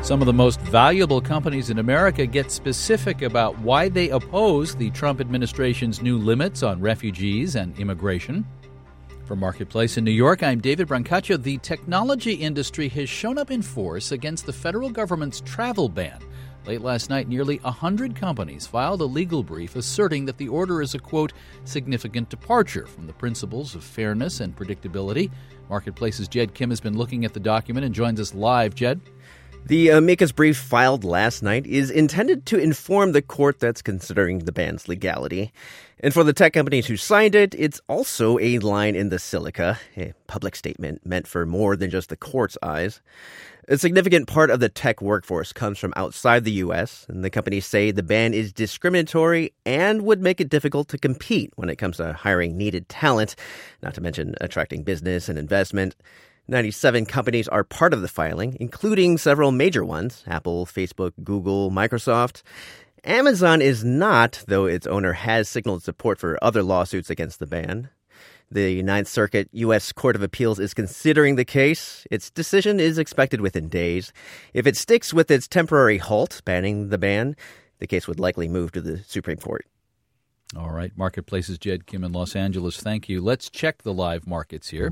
Some of the most valuable companies in America get specific about why they oppose the Trump administration's new limits on refugees and immigration. From Marketplace in New York, I'm David Brancaccio. The technology industry has shown up in force against the federal government's travel ban. Late last night, nearly 100 companies filed a legal brief asserting that the order is a, quote, significant departure from the principles of fairness and predictability. Marketplace's Jed Kim has been looking at the document and joins us live. Jed? The amicus brief filed last night is intended to inform the court that's considering the ban's legality. And for the tech companies who signed it, it's also a line in the silica, a public statement meant for more than just the court's eyes. A significant part of the tech workforce comes from outside the U.S., and the companies say the ban is discriminatory and would make it difficult to compete when it comes to hiring needed talent, not to mention attracting business and investment. 97 companies are part of the filing, including several major ones, Apple, Facebook, Google, Microsoft. Amazon is not, though its owner has signaled support for other lawsuits against the ban. The Ninth Circuit U.S. Court of Appeals is considering the case. Its decision is expected within days. If it sticks with its temporary halt banning the ban, the case would likely move to the Supreme Court. All right. Marketplace's Jed Kim in Los Angeles. Thank you. Let's check the live markets here.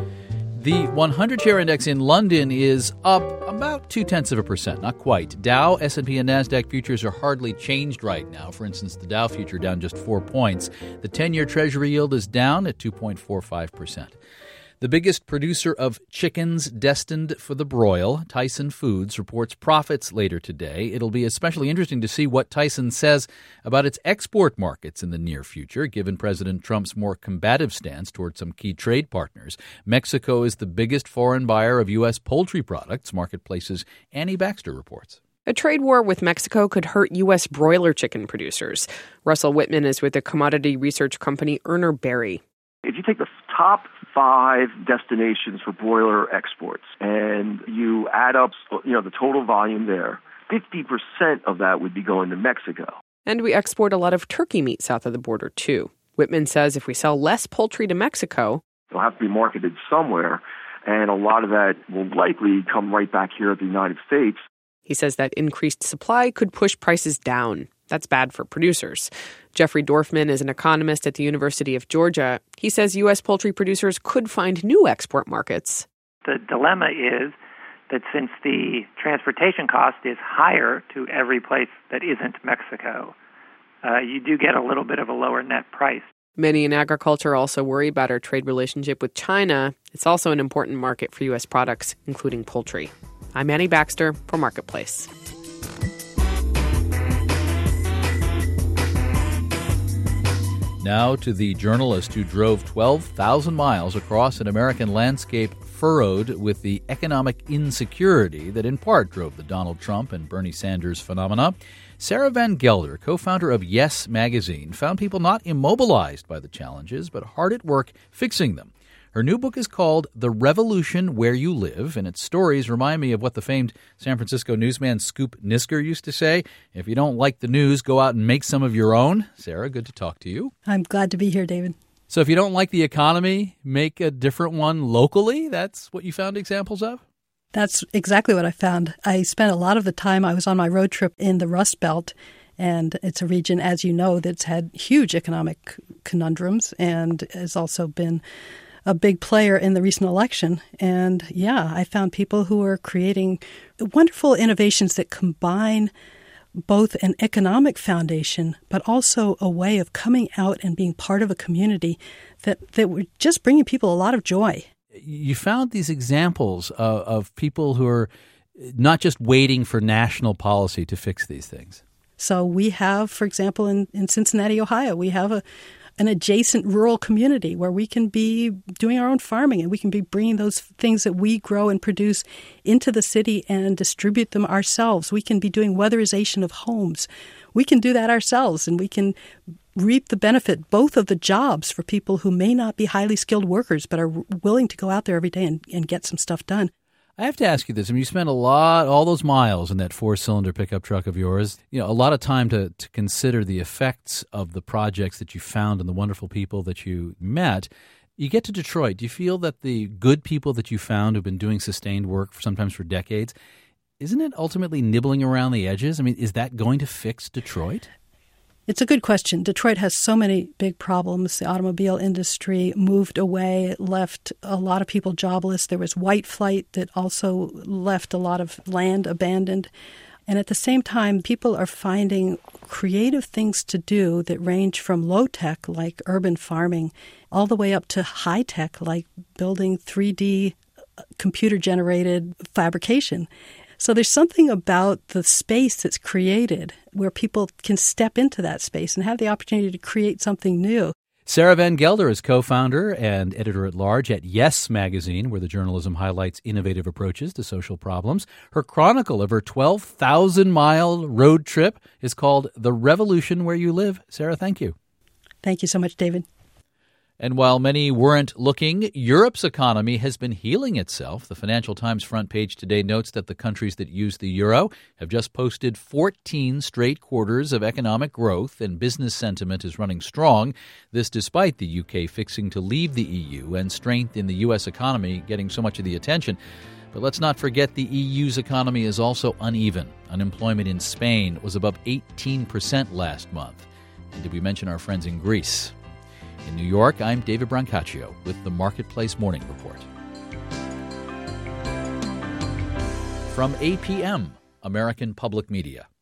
The 100-share index in London is up about 0.2%, not quite. Dow, S&P, and NASDAQ futures are hardly changed right now. For instance, the Dow future down just 4 points. The 10-year Treasury yield is down at 2.45%. The biggest producer of chickens destined for the broil, Tyson Foods, reports profits later today. It'll be especially interesting to see what Tyson says about its export markets in the near future, given President Trump's more combative stance toward some key trade partners. Mexico is the biggest foreign buyer of U.S. poultry products, Marketplace's Annie Baxter reports. A trade war with Mexico could hurt U.S. broiler chicken producers. Russell Whitman is with the commodity research company Urner Barry. If you take the top 5 destinations for broiler exports and you add up, the total volume there, 50% of that would be going to Mexico. And we export a lot of turkey meat south of the border, too. Whitman says if we sell less poultry to Mexico, it'll have to be marketed somewhere, and a lot of that will likely come right back here at the United States. He says that increased supply could push prices down. That's bad for producers. Jeffrey Dorfman is an economist at the University of Georgia. He says U.S. poultry producers could find new export markets. The dilemma is that since the transportation cost is higher to every place that isn't Mexico, you do get a little bit of a lower net price. Many in agriculture also worry about our trade relationship with China. It's also an important market for U.S. products, including poultry. I'm Annie Baxter for Marketplace. Now to the journalist who drove 12,000 miles across an American landscape furrowed with the economic insecurity that in part drove the Donald Trump and Bernie Sanders phenomena. Sarah Van Gelder, co-founder of Yes Magazine, found people not immobilized by the challenges, but hard at work fixing them. Her new book is called The Revolution Where You Live, and its stories remind me of what the famed San Francisco newsman Scoop Nisker used to say. If you don't like the news, go out and make some of your own. Sarah, good to talk to you. I'm glad to be here, David. So if you don't like the economy, make a different one locally? That's what you found examples of? That's exactly what I found. I spent a lot of the time I was on my road trip in the Rust Belt, and it's a region, as you know, that's had huge economic conundrums and has also been a big player in the recent election. And yeah, I found people who are creating wonderful innovations that combine both an economic foundation, but also a way of coming out and being part of a community that were just bringing people a lot of joy. You found these examples of people who are not just waiting for national policy to fix these things. So we have, for example, in Cincinnati, Ohio, we have an adjacent rural community where we can be doing our own farming and we can be bringing those things that we grow and produce into the city and distribute them ourselves. We can be doing weatherization of homes. We can do that ourselves, and we can reap the benefit both of the jobs for people who may not be highly skilled workers but are willing to go out there every day and get some stuff done. I have to ask you this. I mean, you spent all those miles in that 4-cylinder pickup truck of yours, a lot of time to consider the effects of the projects that you found and the wonderful people that you met. You get to Detroit. Do you feel that the good people that you found who've been doing sustained work sometimes for decades, isn't it ultimately nibbling around the edges? I mean, is that going to fix Detroit? It's a good question. Detroit has so many big problems. The automobile industry moved away, left a lot of people jobless. There was white flight that also left a lot of land abandoned. And at the same time, people are finding creative things to do that range from low-tech, like urban farming, all the way up to high-tech, like building 3D computer-generated fabrication. So there's something about the space that's created where people can step into that space and have the opportunity to create something new. Sarah Van Gelder is co-founder and editor-at-large at Yes Magazine, where the journalism highlights innovative approaches to social problems. Her chronicle of her 12,000-mile road trip is called The Revolution Where You Live. Sarah, thank you. Thank you so much, David. And while many weren't looking, Europe's economy has been healing itself. The Financial Times front page today notes that the countries that use the euro have just posted 14 straight quarters of economic growth, and business sentiment is running strong. This despite the UK fixing to leave the EU and strength in the U.S. economy getting so much of the attention. But let's not forget the EU's economy is also uneven. Unemployment in Spain was above 18% last month. And did we mention our friends in Greece? In New York, I'm David Brancaccio with the Marketplace Morning Report. From APM, American Public Media.